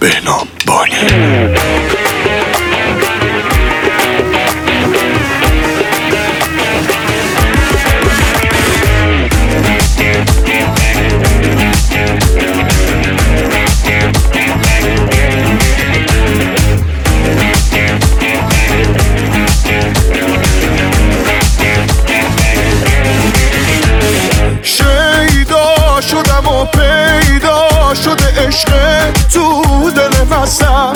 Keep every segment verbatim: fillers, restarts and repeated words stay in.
بهنام بانی. شیدا شدم و پیدا شده عشق تو دل مسم،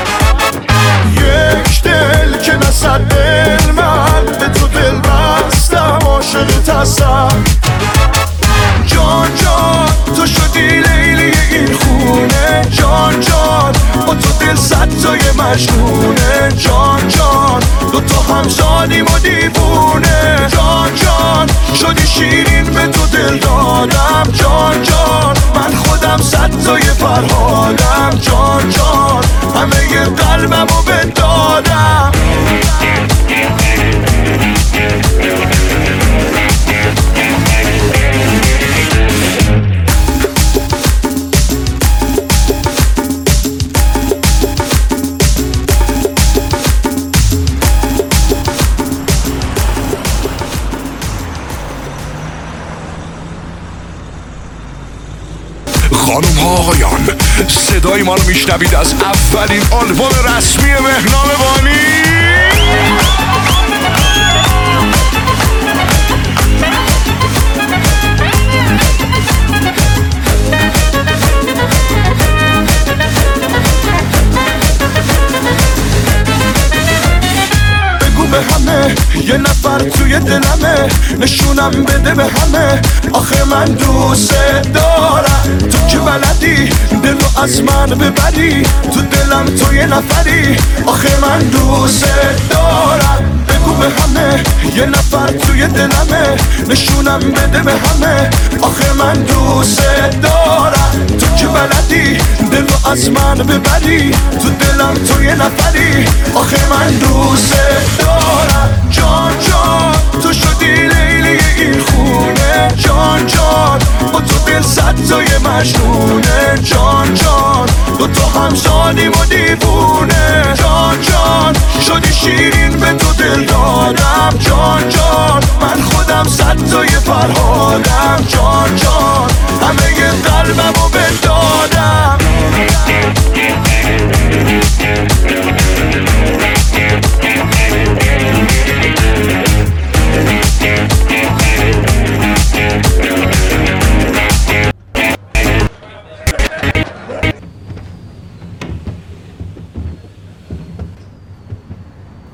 یک دل که نصد دل من به تو دل بستم، عاشقت هستم. جان جان تو شدی لیلی این خونه، جان جان با تو دل صد تای مجنونه، جان جان دو تا همزادیم و دیوونه، جان جان شدی شیرین به تو دل دادم، جان جان من خودم صد تای فرهادم، جان جان همه قلبم رو بدادم. خانم ها آقایان، صدای ما رو میشنوید از اولین آلبوم رسمی بهنام بانی. به همه یه نفر توی دلمه، نشونم بده به همه، آخه من دوست دارم. تو که بلدی دلو از من ببری، تو دلم تو یه نفری، آخه من دوست دارم. بگو به همه یه نفر توی دلمه، نشونم بده به همه، آخه من دوست دارم. تو که بلدی دلو از من ببری، تو دلم تو یه نفری، آخه من دوست دارم. جان جان تو شدی لیلی این خونه، جان جان با تو دل صد تای مجنونه، جان جان دو تا همزادیم و دیوونه، جان جان شدی شیرین به تو دل دادم، جان جان من خودم صد تای فرهادم، جان جان همه قلبم رو بدادم.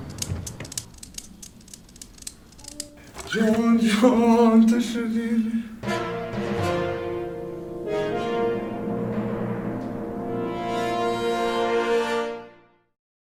جان جان تو شدی